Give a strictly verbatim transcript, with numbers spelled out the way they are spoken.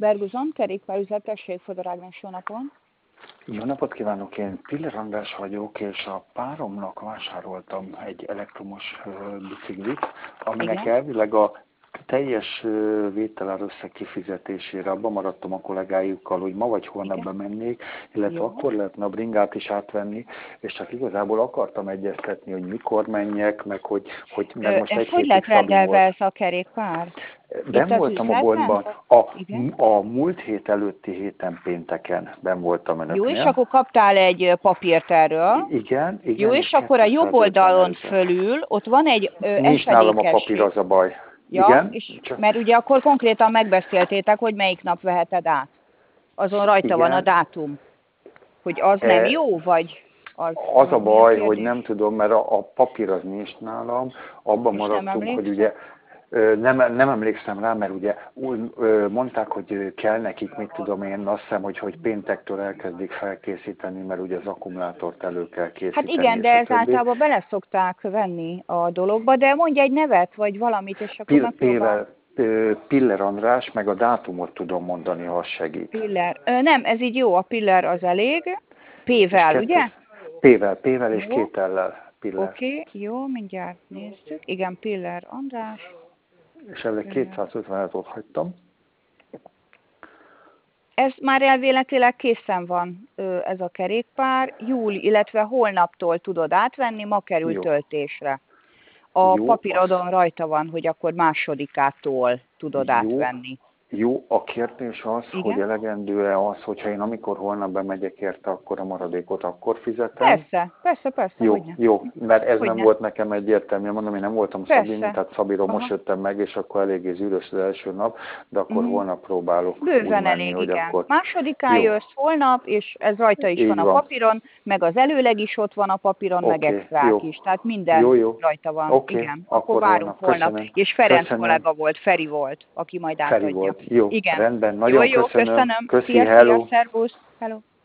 Ferguson, kerékpárüzlet, tessék, Fodor Ágnes, jó napon. Jó napot kívánok, én Piller András vagyok, és a páromnak vásároltam egy elektromos biciklit, aminek Igen. elvileg a teljes vételár összeg kifizetésére abban maradtam a kollégájukkal, hogy ma vagy holnap Igen. bemennék, illetve Jó. akkor lehetne a bringát is átvenni, és csak igazából akartam egyeztetni, hogy mikor menjek, meg hogy, hogy meg most Ez egy hogy hétig lett Szabi rendelve volt. ez a kerékpár? Ben Itt az voltam a üzletben? boltban, a, Igen. a múlt hét előtti héten pénteken ben voltam Jó, és önöknél. akkor kaptál egy papírt erről. Igen, igen, Jó, és akkor a jobb oldalon fölül, ott van egy ö, Nincs nálam a papír, esedékesség. az a baj. Ja, Igen, és, csak mert ugye akkor konkrétan megbeszéltétek, hogy melyik nap veheted át. Azon rajta igen. van a dátum. Hogy az nem E, jó, vagy az, az a vagy mi a baj, hogy kérdés? nem tudom, mert a, a papír az nincs nálam, abban És nem maradtunk, hogy emlékszel? ugye ö, nem, nem emlékszem rá, mert ugye úgy, ö, mondták, hogy kell nekik, mit tudom én, azt hiszem, hogy, hogy péntektől elkezdik felkészíteni, mert ugye az akkumulátort elő kell készíteni. Hát igen, de és ez általában bele szokták venni a dologba, de mondj egy nevet, vagy valamit, és akkor Pill, megpróbál. Piller András, meg a dátumot tudom mondani, ha az segít. Piller. Ö, nem, ez így jó, a Piller az elég. P-vel, ugye? P-vel, P-vel és Jó. két L-lel. Piller. Oké, okay, jó, mindjárt nézzük. Igen, Piller András. És elég kétszázötvenet ott hagytam. Ez már elvéletileg készen van, ez a kerékpár. Júli, illetve holnaptól tudod átvenni, ma kerül Jó. töltésre. A Jó, papírodon az... rajta van, hogy akkor másodikától tudod jó, átvenni. Jó, a kérdés az, Igen? hogy elegendő-e az, hogyha én amikor holnap bemegyek érte, akkor a maradékot akkor fizetem. Persze, persze, persze, Jó, hogyne. jó, mert ez Hogyne. nem volt nekem egyértelmű, mondom, én nem voltam Szabin, tehát Szabiról most jöttem meg, és akkor eléggé zűrös az első nap, de akkor mm. holnap próbálok Bőven úgy menni, elég, hogy igen. akkor... Másodikán Jó. jössz holnap, és ez rajta is Így van a van. papíron, meg az előleg is ott van a papíron, Oké, meg extrák jó. is, tehát minden Jó, jó. rajta van. Oké, Igen, akkor akkor várunk holnap. holnap. Köszönöm. És Ferenc Köszönöm. kollega volt, Feri volt, aki majd Feri átadja. volt. Jó, Igen. rendben. Jó, Nagyon jó, köszönöm. köszönöm. Köszi, Szia, szia, hello. szervusz. Hello.